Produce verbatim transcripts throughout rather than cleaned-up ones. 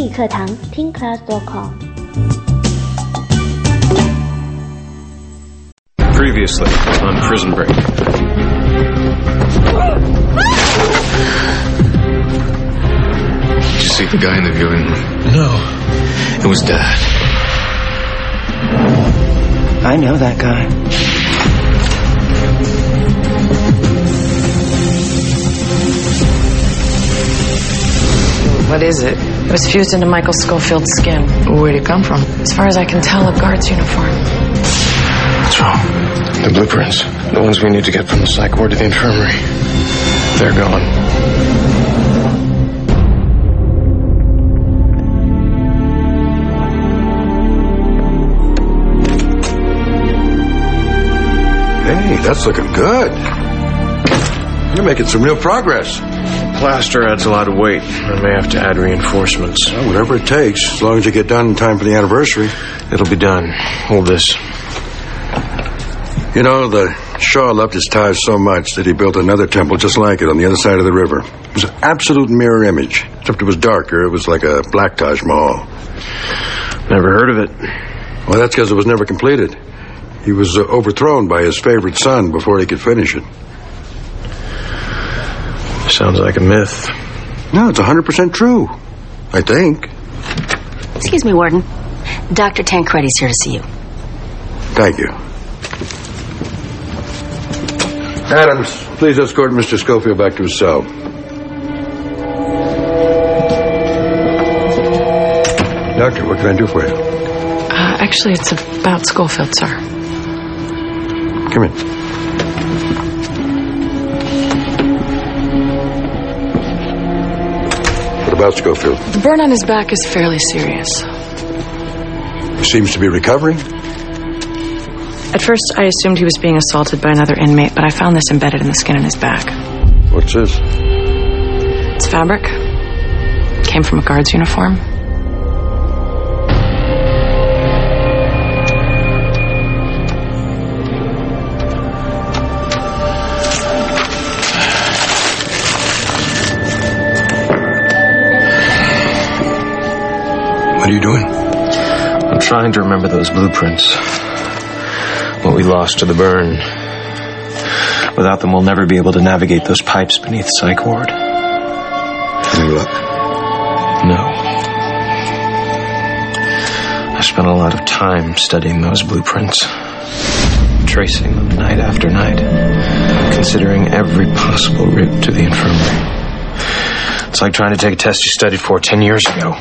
理课堂听 class dot com。 Previously on Prison Break. Did you see the guy in the viewing room? No. It was Dad. I know that guy. What is it? It was fused into Michael Schofield's skin. Where'd it come from? As far as I can tell, a guard's uniform. What's wrong? The blueprints. The ones we need to get from the psych ward to the infirmary. They're gone. Hey, that's looking good. You're making some real progress. Plaster adds a lot of weight. I may have to add reinforcements. Well, whatever it takes, as long as you get done in time for the anniversary. It'll be done. Hold this. You know, the Shaw loved his ties so much that he built another temple just like it on the other side of the river. It was an absolute mirror image, except it was darker. It was like a black Taj Mahal. Never heard of it. Well, that's because it was never completed. He was uh, overthrown by his favorite son before he could finish it. Sounds like a myth. No, it's one hundred percent true. I think. Excuse me, Warden. Doctor Tancredi's here to see you. Thank you. Adams, please escort Mister Schofield back to his cell. Doctor, what can I do for you? Uh, actually, it's about Schofield, sir. Come in. What about Schofield? The burn on his back is fairly serious. He seems to be recovering. At first, I assumed he was being assaulted by another inmate, but I found this embedded in the skin on his back. What's this? It's fabric. It came from a guard's uniform. What are you doing? I'm trying to remember those blueprints. What we lost to the burn. Without them, we'll never be able to navigate those pipes beneath Psych Ward. Any luck? No. I spent a lot of time studying those blueprints. Tracing them night after night. Considering every possible route to the infirmary. It's like trying to take a test you studied for ten years ago.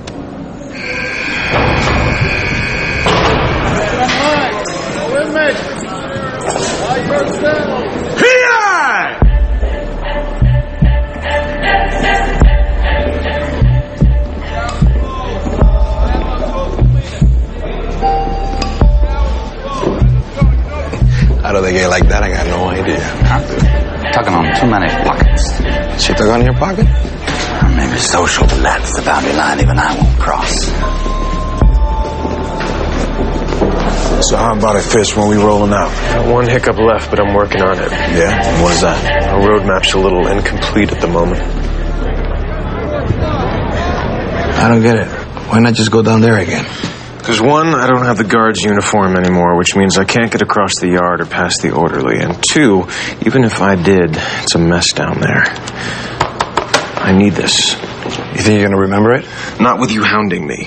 How do they get like that? I got no idea. Tugging on too many pockets. She took on your pocket? Or maybe social, but that's the boundary line even I won't cross. So how about a fish when we rolling out? Got one hiccup left, but I'm working on it. Yeah? What is that? Our roadmap's a little incomplete at the moment. I don't get it. Why not just go down there again? Because one, I don't have the guard's uniform anymore, which means I can't get across the yard or past the orderly. And two, even if I did, it's a mess down there. I need this. You think you're going to remember it? Not with you hounding me.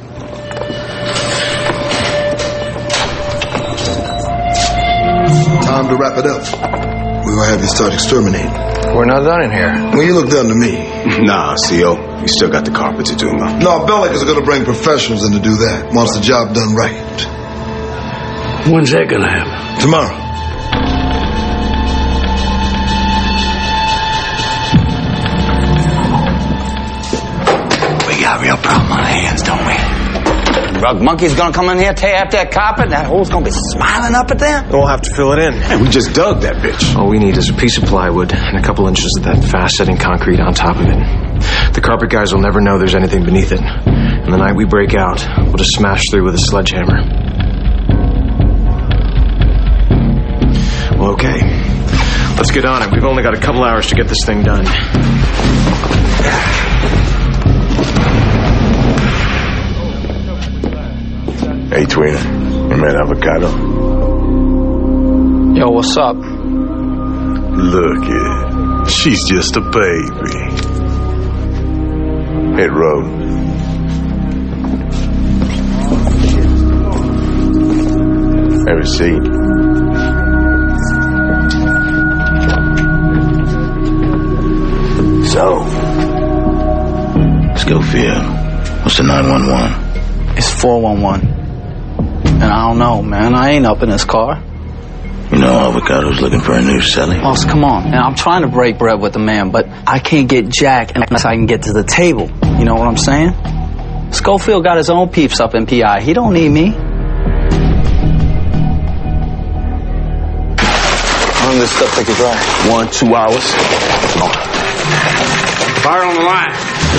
Time to wrap it up. We're going to have you start exterminating. We're not done in here. Well, you look done to me. Nah, C O. You still got the carpet to do, man. No, Bellick is going to bring professionals in to do that. Wants the job done right. When's that going to happen? Tomorrow. We got a real problem on our hands, don't we? Rug monkey's gonna come in here, tear up that carpet, that hole's gonna be smiling up at them. We'll have to fill it in. Hey, we just dug that bitch. All we need is a piece of plywood and a couple inches of that fast-setting concrete on top of it. The carpet guys will never know there's anything beneath it. And the night we break out, we'll just smash through with a sledgehammer. Well, okay. Let's get on it. We've only got a couple hours to get this thing done. Hey, Tweener. You met Avocado? Yo, what's up? Look at it. She's just a baby. Hit road. Have a seat. So, Schofield, what's the nine one one? It's four one one. And I don't know, man. I ain't up in this car. You know Avocado's looking for a new celly. Boss, come on. And I'm trying to break bread with the man, but I can't get Jack unless I can get to the table. You know what I'm saying? Schofield got his own peeps up in P I. He don't need me. How long does this stuff take to dry? One, two hours. Fire on the line.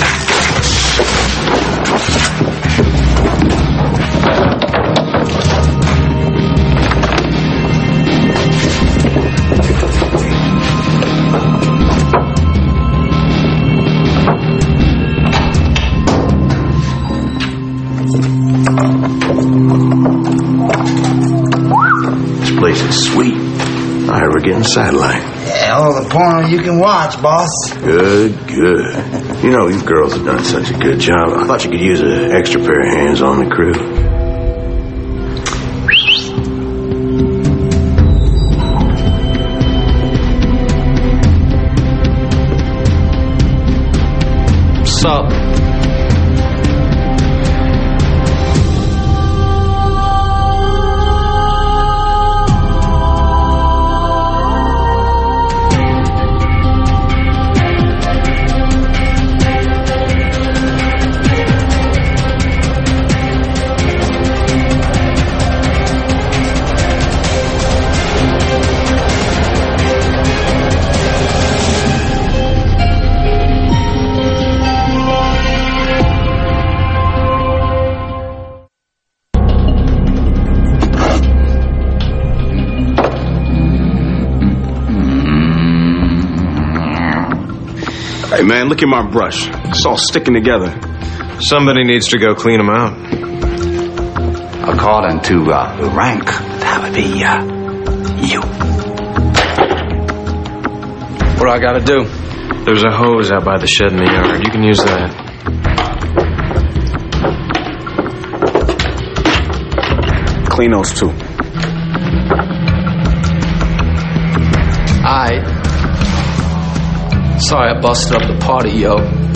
This place is sweet. I heard we're getting satellite. Yeah, all the porno you can watch, boss. Good, good. You know, you girls have done such a good job. I thought you could use an extra pair of hands on the crew. What's up? Hey, man, look at my brush. It's all sticking together. Somebody needs to go clean them out. According to uh, rank, that would be uh, you. What do I gotta do? There's a hose out by the shed in the yard. You can use that. Clean those two. Alright. Sorry I busted up the party, yo.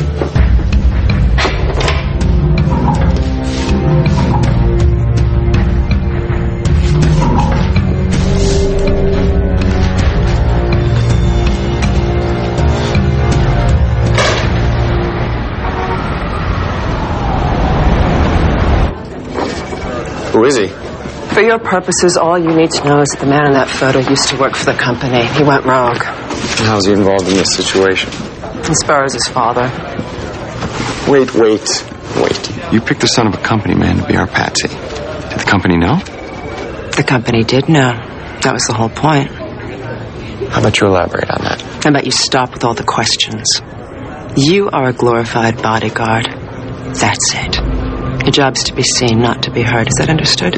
Who is he? For your purposes, all you need to know is that the man in that photo used to work for the company. He went rogue. How's he involved in this situation? He spurs his father. Wait, wait, wait. You picked the son of a company man to be our patsy. Did the company know? The company did know. That was the whole point. How about you elaborate on that? How about you stop with all the questions? You are a glorified bodyguard. That's it. Your job's to be seen, not to be heard. Is that understood?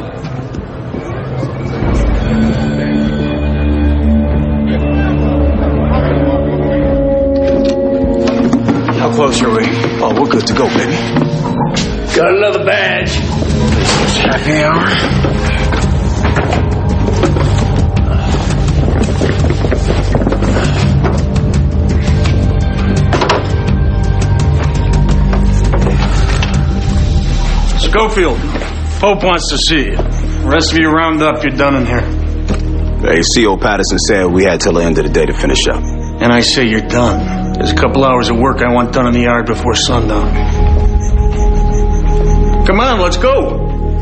How close are we? Oh, we're good to go, baby. Got another badge. Happy hour. Schofield, Pope wants to see you. The rest of you round up, you're done in here. Hey, C O Patterson said we had till the end of the day to finish up. And I say you're done. There's a couple hours of work I want done in the yard before sundown. Come on, let's go.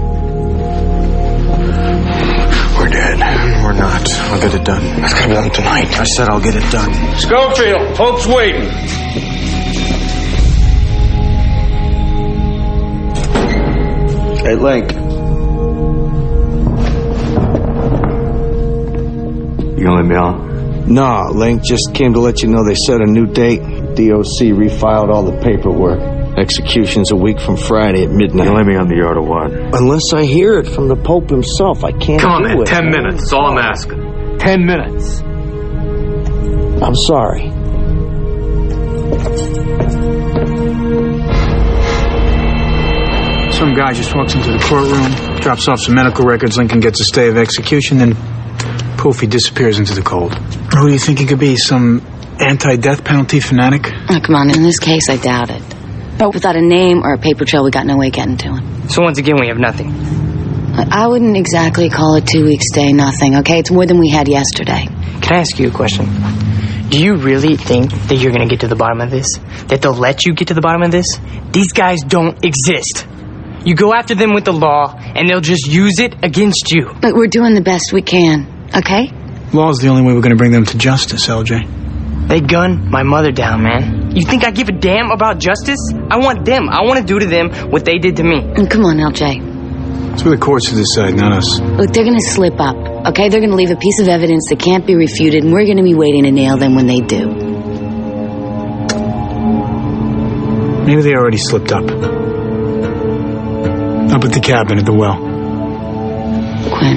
We're dead. We're not. I'll get it done. It's gotta be done tonight. I said I'll get it done. Schofield, Pope's waiting. Hey, Link. You gonna let me on? Nah, Link just came to let you know they set a new date. D O C refiled all the paperwork. Execution's a week from Friday at midnight. You let me on the yard of what? Unless I hear it from the Pope himself, I can't Come on, do man. it. Ten minutes. That's all I'm asking. Ten minutes. I'm sorry. Some guy just walks into the courtroom, drops off some medical records, Lincoln gets a stay of execution, then poof, he disappears into the cold. Who do you think he could be? Some anti-death penalty fanatic? Oh, come on, in this case, I doubt it. But without a name or a paper trail, we got no way of getting to him. So once again, we have nothing. I wouldn't exactly call it two weeks stay nothing, okay? It's more than we had yesterday. Can I ask you a question? Do you really think that you're going to get to the bottom of this? That they'll let you get to the bottom of this? These guys don't exist. You go after them with the law, and they'll just use it against you. But we're doing the best we can, okay? Law's the only way we're going to bring them to justice, L J. They gunned my mother down, man. You think I give a damn about justice? I want them. I want to do to them what they did to me. And come on, L J. It's for the courts to decide, not us. Look, they're going to slip up, okay? They're going to leave a piece of evidence that can't be refuted, and we're going to be waiting to nail them when they do. Maybe they already slipped up. Up at the cabin at the well. Quinn.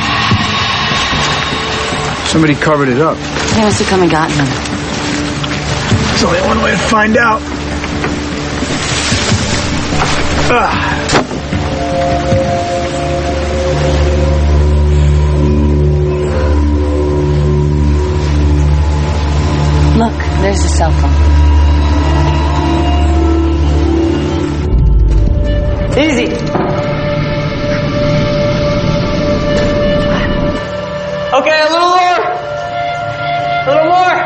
Somebody covered it up. They must have come and gotten them. There's only one way to find out. Ah. Look, there's a cell phone. Easy. Okay, a little more. A little more.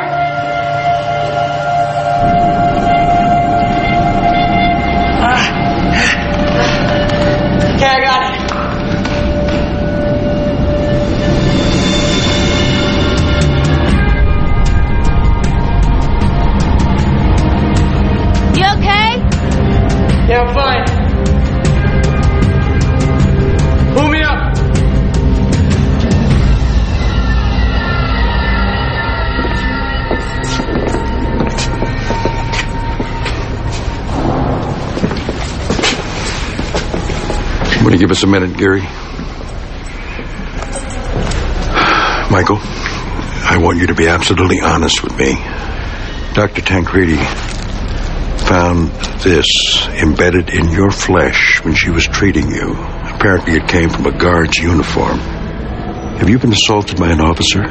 Ah. Okay, I got it. You okay? Yeah, I'm fine. Pull me up. Would you give us a minute, Gary? Michael, I want you to be absolutely honest with me. Doctor Tancredi found this embedded in your flesh when she was treating you. Apparently it came from a guard's uniform. Have you been assaulted by an officer?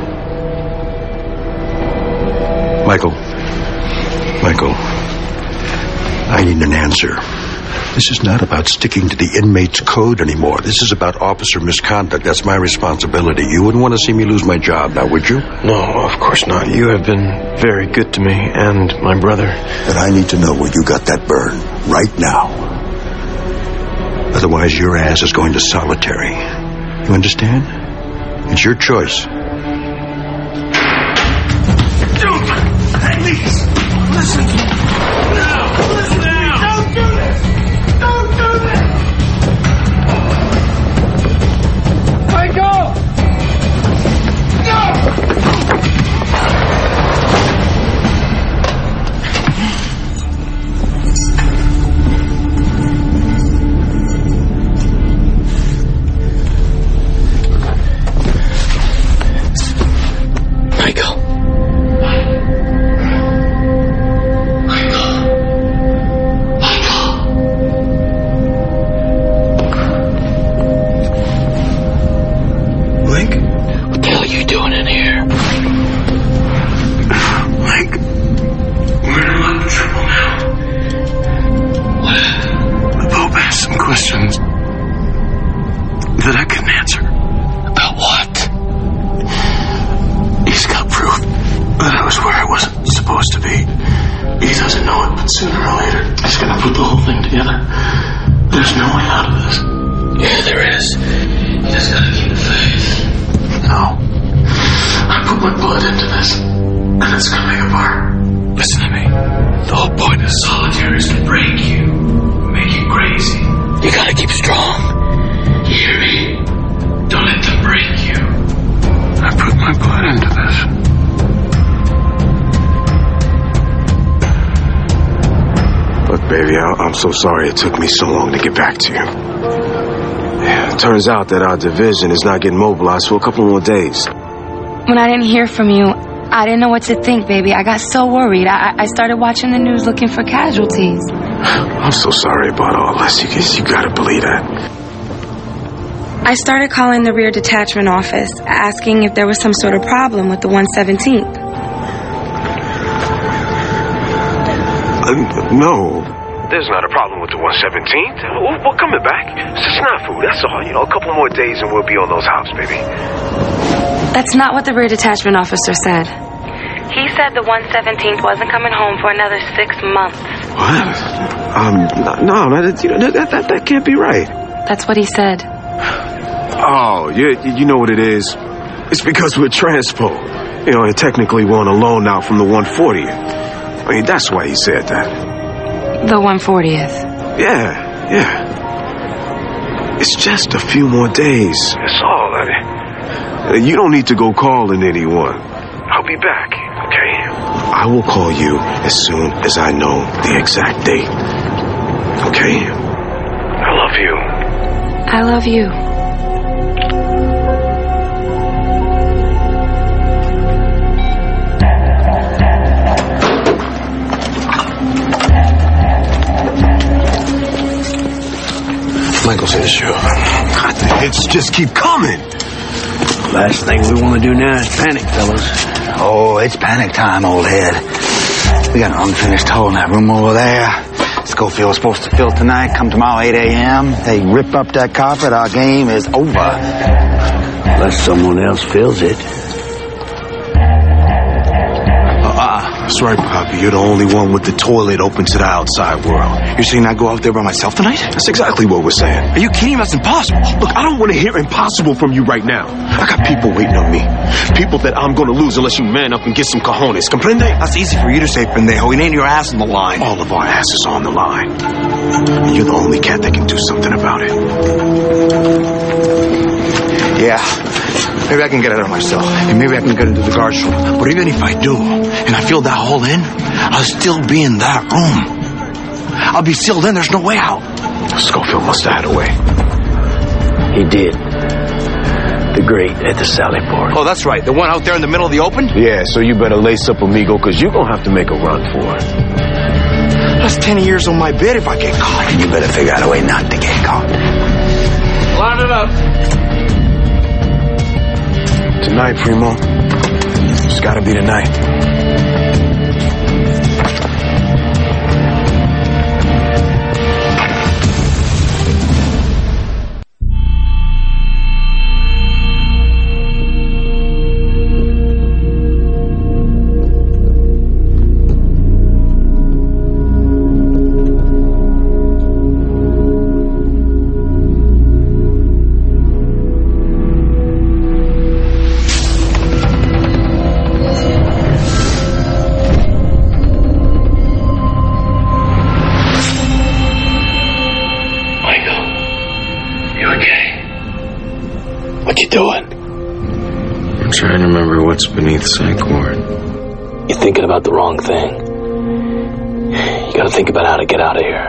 Michael. Michael. I need an answer. This is not about sticking to the inmate's code anymore. This is about officer misconduct. That's my responsibility. You wouldn't want to see me lose my job now, would you? No, of course not. You have been very good to me and my brother. But I need to know where you got that burn. Right now. Otherwise, your ass is going to solitary. You understand? It's your choice. Dude, please, listen. No, listen now. Don't do this. Don't do this. Michael! No! Michael. Questions that I couldn't answer. About what? He's got proof that I was where I wasn't supposed to be. He doesn't know it, but sooner or later, he's gonna put the whole thing together. There's no way out of this. Yeah, there is. You just gotta keep the faith. No. I put my blood into this, and it's coming apart. Listen to me. The whole point of solitary is to break you, make you crazy. You gotta keep strong. You hear me? Don't let them break you. I put my blood into this. But Baby, I- I'm so sorry it took me so long to get back to you. It turns out that our division is not getting mobilized for a couple more days. When I didn't hear from you, I didn't know what to think, baby. I got so worried. I, I started watching the news looking for casualties. I'm so sorry about all this. You, you gotta believe that. I started calling the rear detachment office, asking if there was some sort of problem with the one seventeenth. Uh, no. There's not a problem with the one seventeenth. We're, we're coming back. It's just snafu, that's all. You know, a couple more days and we'll be on those hops, baby. That's not what the rear detachment officer said. He said the one seventeenth wasn't coming home for another six months. What? Um, no, no that, you know, that, that, that can't be right. That's what he said. Oh, you, you know what it is? It's because we're transpo. You know, and technically we're on a loan now from the one fortieth. I mean, that's why he said that. The one fortieth? Yeah, yeah. It's just a few more days. That's all, honey. You don't need to go calling anyone. I'll be back, okay? I will call you as soon as I know the exact date. Okay? I love you. I love you. Michael's in the show. God, the hits just keep coming. Last thing we want to do now is panic, fellas. Oh, it's panic time, old head. We got an unfinished hole in that room over there. Schofield was supposed to fill tonight. Come tomorrow, eight a.m. They rip up that carpet. Our game is over. Unless someone else fills it. That's right, Poppy. You're the only one with the toilet open to the outside world. You're saying I go out there by myself tonight? That's exactly what we're saying. Are you kidding? That's impossible. Look, I don't want to hear impossible from you right now. I got people waiting on me. People that I'm going to lose unless you man up and get some cojones. Comprende? That's easy for you to say, pendejo. It ain't your ass on the line. All of our asses on the line. And you're the only cat that can do something about it. Yeah. Maybe I can get out of myself, and maybe I can get into the guard room. But even if I do, and I fill that hole in, I'll still be in that room. I'll be sealed in. There's no way out. Schofield must have had a way. He did. The grate at the Sally Port. Oh, that's right. The one out there in the middle of the open? Yeah, so you better lace up, amigo, because you're going to have to make a run for it. That's ten years on my bid if I get caught. And you better figure out a way not to get caught. Line it up. Tonight, Primo. It's gotta be tonight. What you doing? I'm trying to remember what's beneath Psych Ward. You're thinking about the wrong thing. You gotta think about how to get out of here.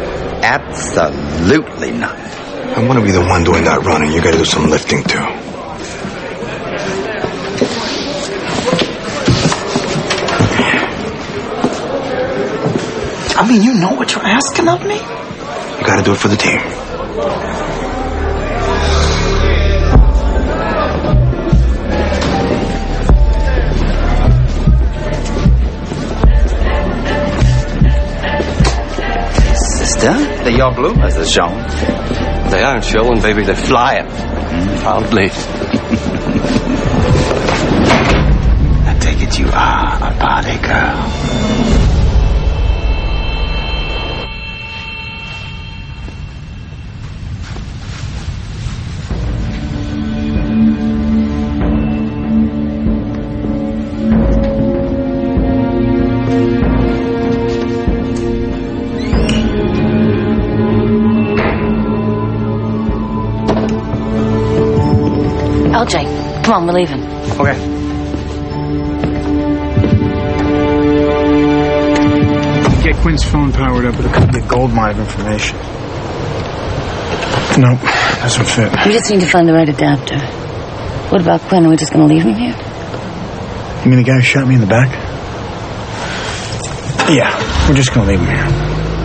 Absolutely not. I'm gonna be the one doing that running. You gotta do some lifting too. I mean, you know what you're asking of me. You gotta do it for the team. Sister, the your bloomers are shown. They aren't showing, baby. They're flying. Mm, proudly. I take it you are a body girl. L J, come on, we're leaving. Okay. Get Quinn's phone powered up. It could be a gold mine of information. Nope, doesn't fit. We just need to find the right adapter. What about Quinn? Are we just going to leave him here? You mean the guy who shot me in the back? Yeah, we're just going to leave him here.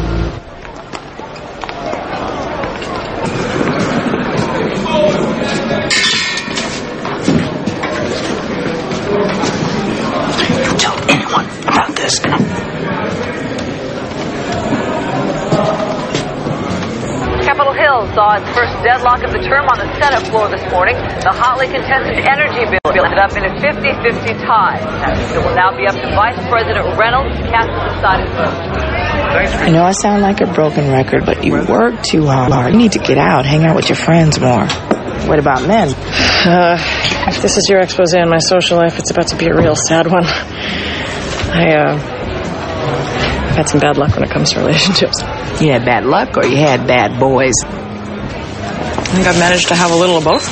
Capitol Hill saw its first deadlock of the term on the Senate floor this morning. The hotly contested energy bill ended up in a fifty-fifty tie. It will now be up to Vice President Reynolds to cast the deciding vote. I know I sound like a broken record, but you work too hard. You need to get out, hang out with your friends more. What about men? Uh, if this is your expose on my social life, it's about to be a real sad one. I, uh, I've had some bad luck when it comes to relationships. You had bad luck or you had bad boys? I think I've managed to have a little of both.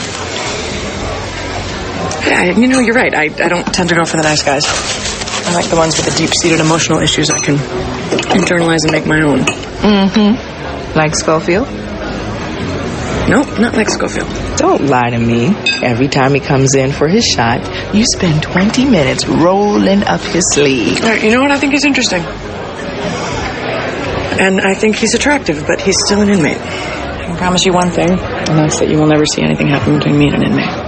Yeah, you know, you're right. I, I don't tend to go for the nice guys. I like the ones with the deep-seated emotional issues I can internalize and make my own. Mm-hmm. Like Schofield? Nope, not like Schofield. Don't lie to me. Every time he comes in for his shot, you spend twenty minutes rolling up his sleeve. All right, you know what? I think he's interesting. And I think he's attractive, but he's still an inmate. I can promise you one thing, and that's that you will never see anything happen between me and an inmate.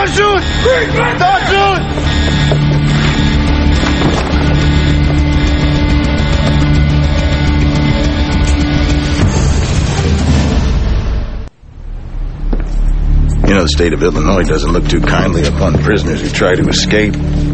Don't shoot! Don't shoot! You know, the state of Illinois doesn't look too kindly upon prisoners who try to escape.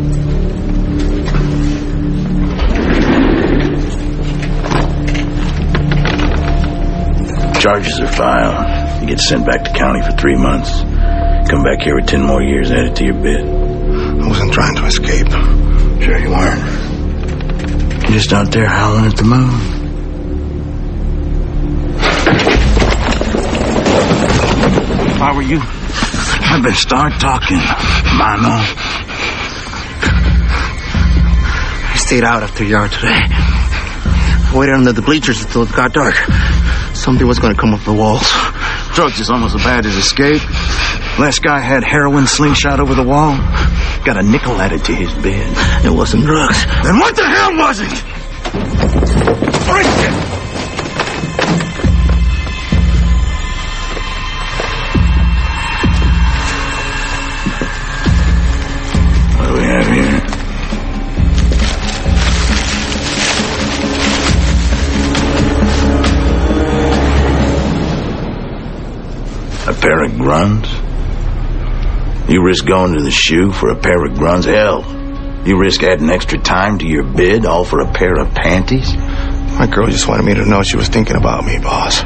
Charges are filed. You get sent back to county for three months. Come back here with ten more years added to your bid. I wasn't trying to escape. Sure you weren't. You're just out there howling at the moon. If I were you, I'd better start talking, Mano. I stayed out after yard today. I waited under the bleachers until it got dark. Something was going to come up the walls. Drugs is almost as bad as escape. Last guy had heroin slingshot over the wall. Got a nickel added to his bid. It wasn't drugs. Then what the hell was it? Break it! What do we have here? A pair of grunts? You risk going to the shoe for a pair of grunts? Hell, you risk adding extra time to your bid all for a pair of panties? My girl just wanted me to know she was thinking about me, boss.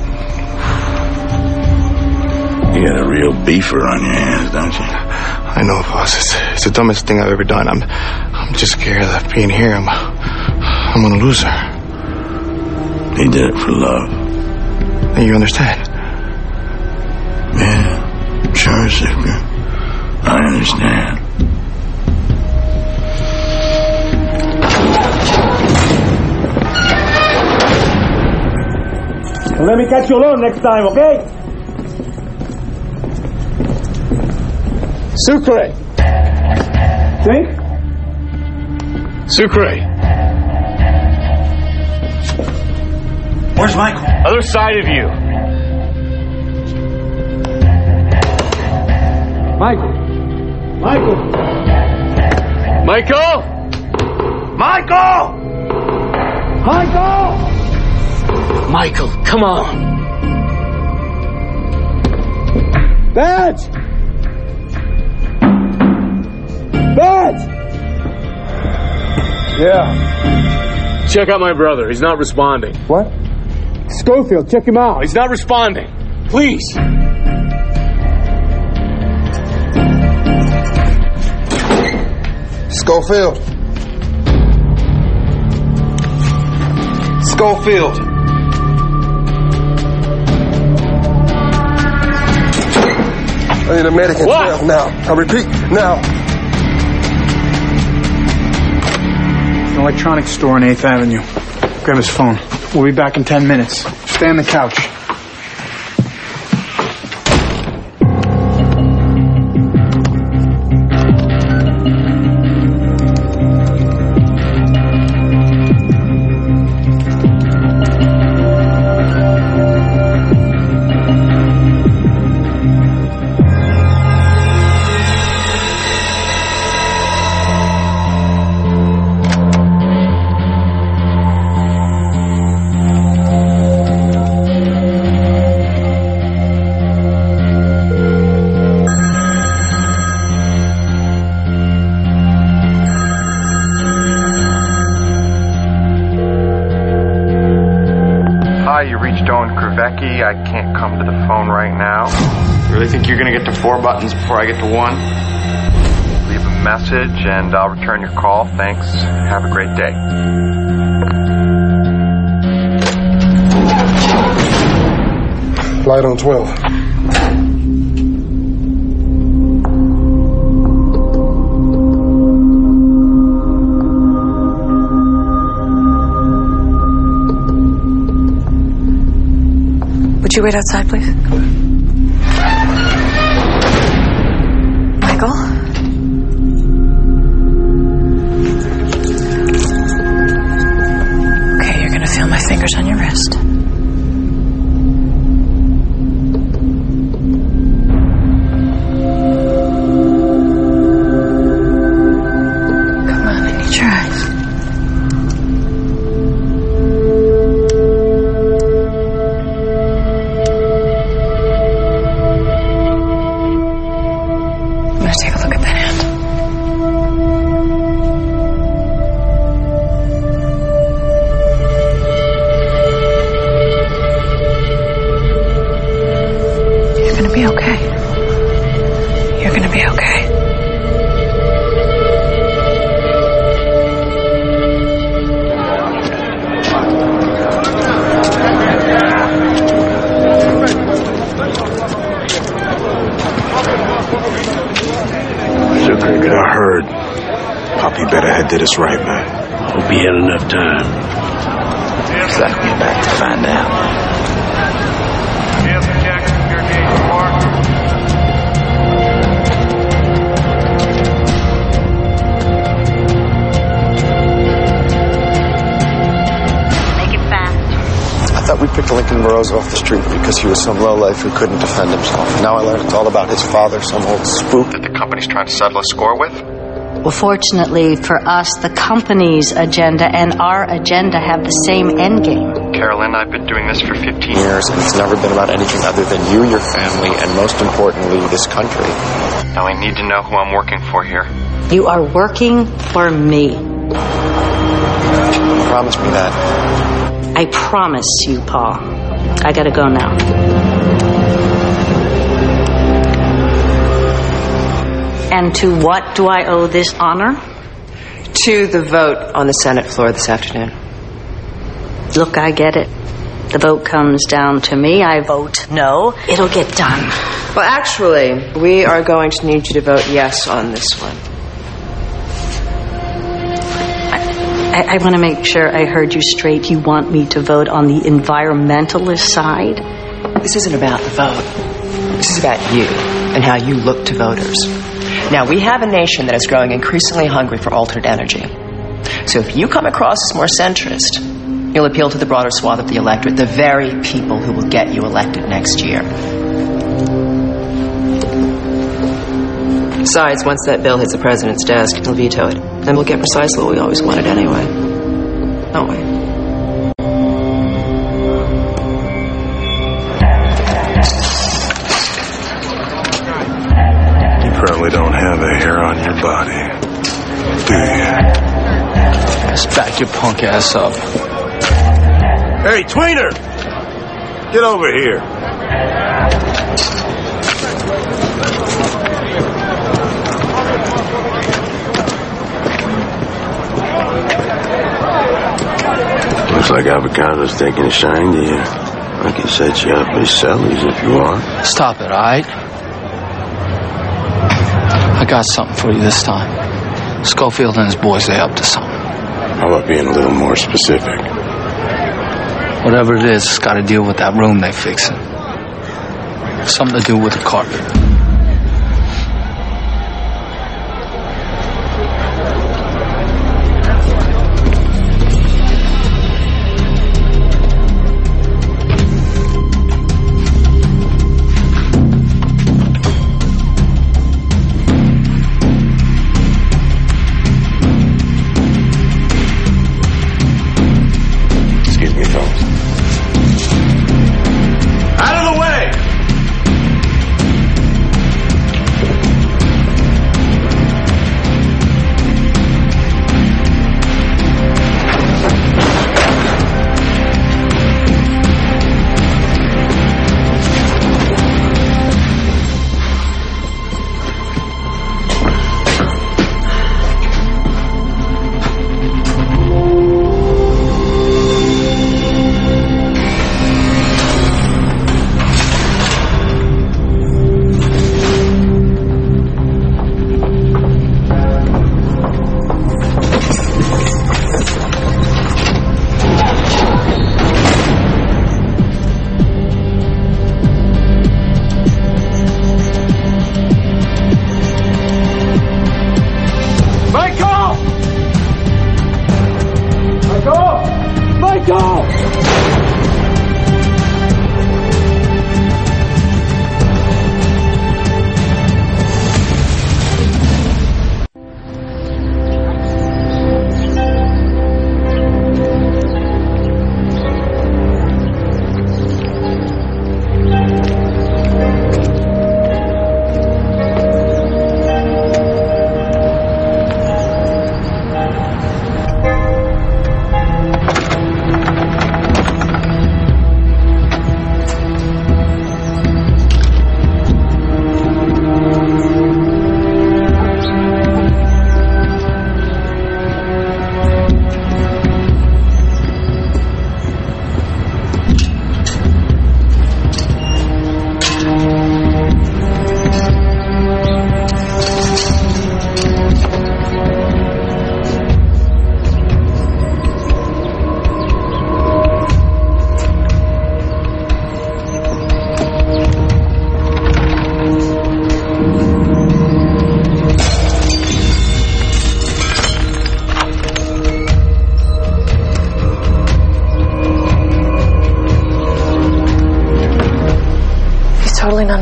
You got a real beefer on your hands, don't you? I know, boss. It's, it's the dumbest thing I've ever done. I'm I'm just scared that being here, I'm, I'm going to lose her. He did it for love. And you understand? Yeah, sure, Zucker. I understand. Let me catch you alone next time, okay? Sucre. Drink? Sucre. Where's Michael? Other side of you. Michael. Michael. Michael! Michael! Michael! Michael, come on. Badge! Badge! Yeah. Check out my brother. He's not responding. What? Schofield, check him out. He's not responding. Please. Schofield. Schofield. I need a medic in twelve now. I repeat, now. An electronics store on eighth Avenue. Grab his phone. We'll be back in ten minutes. Stay on the couch. I can't come to the phone right now. Really think you're going to get to four buttons before I get to one? Leave a message and I'll return your call. Thanks. Have a great day. Flight on twelve. Would you wait outside, please? Michael? Okay, you're gonna feel my fingers on your wrist. Poppy better head to this right, man. Hope he had enough time. Exactly, back to find out. I thought we picked Lincoln Burrows off the street because he was some lowlife who couldn't defend himself. Now I learned it's all about his father, some old spook that the company's trying to settle a score with. Well, fortunately for us, the company's agenda and our agenda have the same end game. Carolyn, I've been doing this for fifteen years, and it's never been about anything other than you, your family, and most importantly, this country. Now I need to know who I'm working for here. You are working for me. Promise me that. I promise you, Paul. I gotta go now. And to what do I owe this honor? To the vote on the Senate floor this afternoon. Look, I get it. The vote comes down to me. I vote no. It'll get done. Well, actually, we are going to need you to vote yes on this one. I, I want to make sure I heard you straight. You want me to vote on the environmentalist side? This isn't about the vote. This is about you and how you look to voters. Now, we have a nation that is growing increasingly hungry for alternate energy. So if you come across as more centrist, you'll appeal to the broader swath of the electorate, the very people who will get you elected next year. Besides, once that bill hits the president's desk, he'll veto it. Then we'll get precisely what we always wanted anyway. Don't we? You probably don't have a hair on your body, do you? Just back your punk ass up. Hey, tweener! Get over here. Looks like Avocado's taking a shine to you. I can set you up as Sellies if you want. Stop it, all right? I got something for you this time. Schofield and his boys, they up to something. How about being a little more specific? Whatever it is, it's got to deal with that room they fixing. Something to do with the carpet.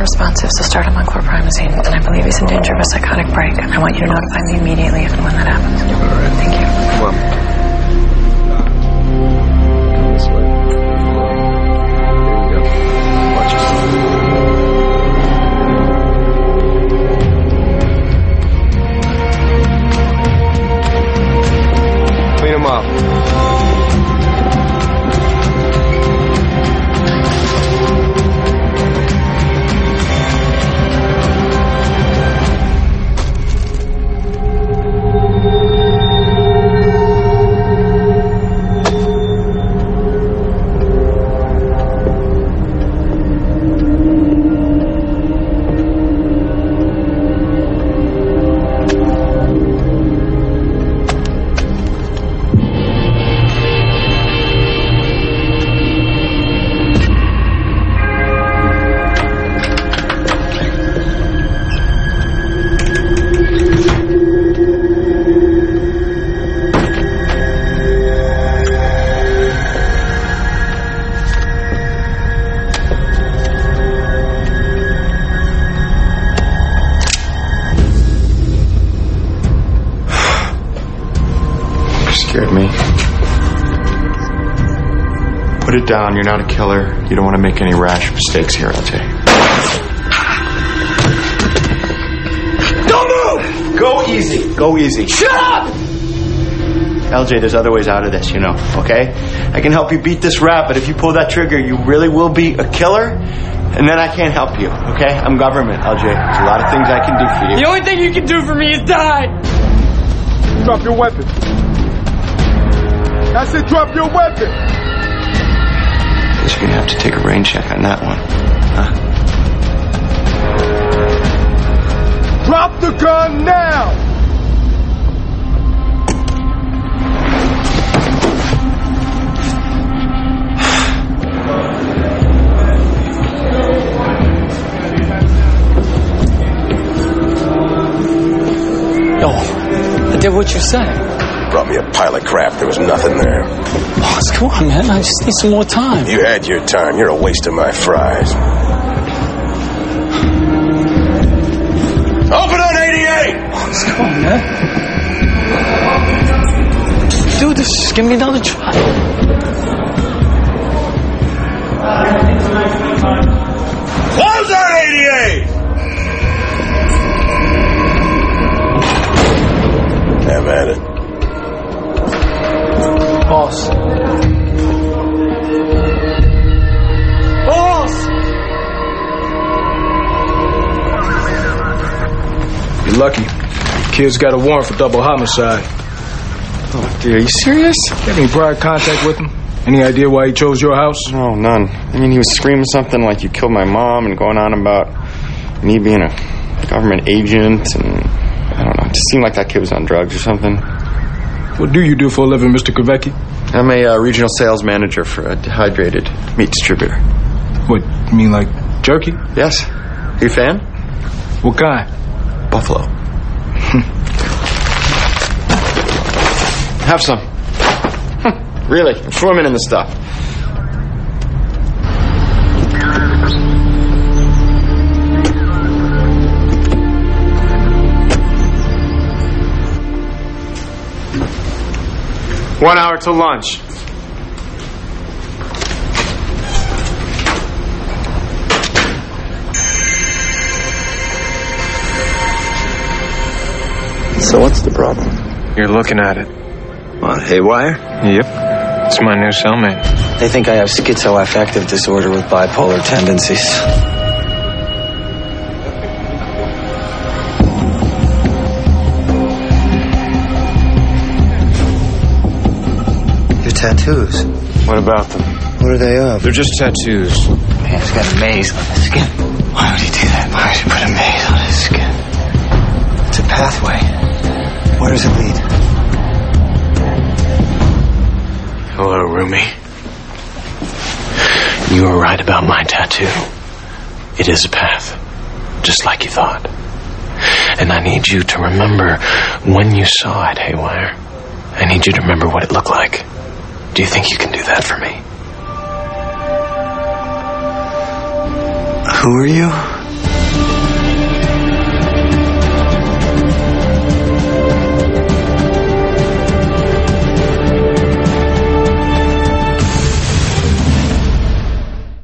responsive, so start him on chlorpromazine. And I believe he's in danger of a psychotic break. I want you to notify me immediately if and when that happens. All right. Thank you. Come on. Come this way. There you go. Watch yourself. Clean him up. Scared me. Put it down. You're not a killer. You don't want to make any rash mistakes here, L J. Don't move! Go easy. Go easy. Shut up! L J, there's other ways out of this, you know, okay? I can help you beat this rap, but if you pull that trigger, you really will be a killer, and then I can't help you, okay? I'm government, L J. There's a lot of things I can do for you. The only thing you can do for me is die! Drop your weapon. I said drop your weapon! Guess we're gonna have to take a rain check on that one, huh? Drop the gun now! Yo, I did what you said. Brought me a pile of crap. There was nothing there. Boss, come on, man. I just need some more time. You had your turn. You're a waste of my fries. Open on eighty-eight! Boss, come on, man. Do this. Just give me another try. Close on eighty-eight! Have at it. Boss. Boss! You're lucky. Kid's got a warrant for double homicide. Oh, dude, are you serious? You have any prior contact with him? Any idea why he chose your house? No, none. I mean, he was screaming something like you killed my mom and going on about me being a government agent, and I don't know. It just seemed like that kid was on drugs or something. What do you do for a living, Mister Kvecki? I'm a uh, regional sales manager for a dehydrated meat distributor. What, you mean like jerky? Yes. Are you a fan? What kind? Buffalo. Have some. Really, I'm swimming in the stuff. One hour till lunch. So what's the problem? You're looking at it. What, haywire? Yep. It's my new cellmate. They think I have schizoaffective disorder with bipolar tendencies. Your tattoos. What about them? What are they of? They're just tattoos. Man, he's got a maze on his skin. Why would he do that? Why would he put a maze on his skin? It's a pathway. Where does it lead? Hello, Rumi. You were right about my tattoo. It is a path, just like you thought. And I need you to remember when you saw it, Haywire. I need you to remember what it looked like. Do you think you can do that for me? Who are you?